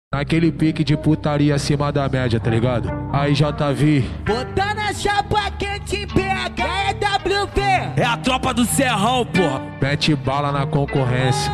Naquele pique de putaria acima da média, tá ligado? Aí JV, botando a chapa quente PH é WV. É a tropa do Serrão, porra. mete bala na concorrência.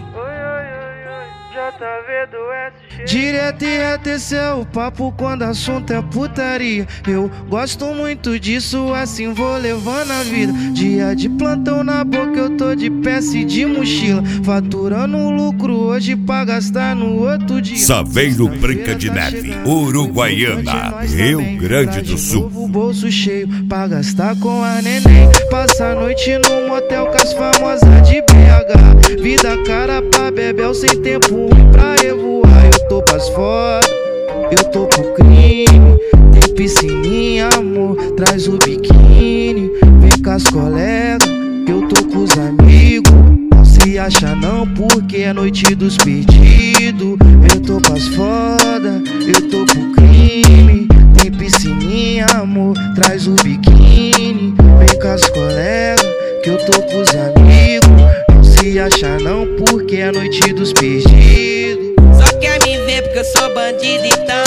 Direto e reto, esse é o papo quando assunto é putaria. Eu gosto muito disso, assim vou levando a vida. Dia de plantão na boca, eu tô de peça e de mochila, faturando lucro hoje pra gastar no outro dia. Saveiro Branca de Neve, Uruguaiana, Rio Grande do Sul. O bolso cheio pra gastar com a neném. Passa a noite no motel com as famosas de BH. Vida cara pra bebel sem tempo ruim pra revoar. Eu tô pras foda, eu tô pro crime. Tem piscininha, amor, traz o biquíni. Vem com as colegas, eu tô com os amigos. Não se acha não, porque é noite dos perdidos. Eu tô pras foda, eu tô pro crime. Tem piscininha, amor, traz o biquíni. Vem com as colegas, que eu tô com os amigos. Não se acha não, porque é noite dos perdidos. Só quer me ver porque eu sou bandido, então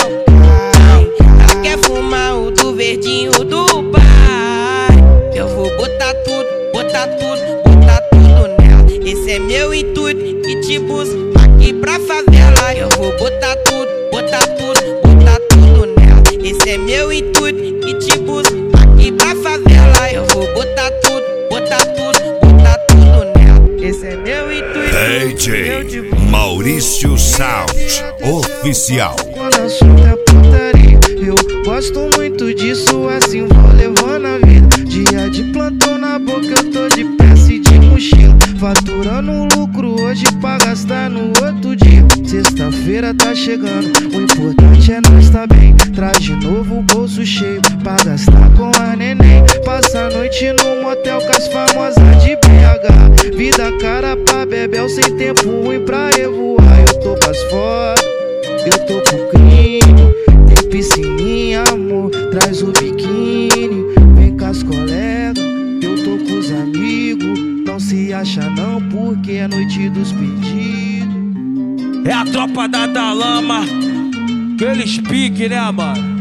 só quer fumar o do verdinho do pai. Eu vou botar tudo, botar tudo, botar tudo nela. Esse é meu intuito e te busco aqui pra favela. Eu vou botar tudo, botar tudo, botar tudo nela. Esse é meu intuito e te busco aqui pra favela. Eu vou botar tudo, botar tudo, botar tudo nela. Esse é meu intuito. DJ Maurício Sound Oficial. Quando assunto é putaria, eu gosto muito disso, assim vou levando a vida. Dia de plantão na boca, eu tô de peça e de mochila, faturando lucro hoje pra gastar no outro dia. Sexta-feira tá chegando, o importante é nós tá bem. Traz de novo o bolso cheio pra gastar com a neném. Passa a noite no motel com as famosas de BH. Vida cara pra bebel sem tempo ruim pra revoar. Eu tô pras foda, eu tô pro crime. Tem piscininha, amor, traz o biquíni. Vem com as colegas, eu tô com os amigos. Não se acha não, porque é noite dos pedidos. É a tropa da Lama. Aqueles pique, né, mano?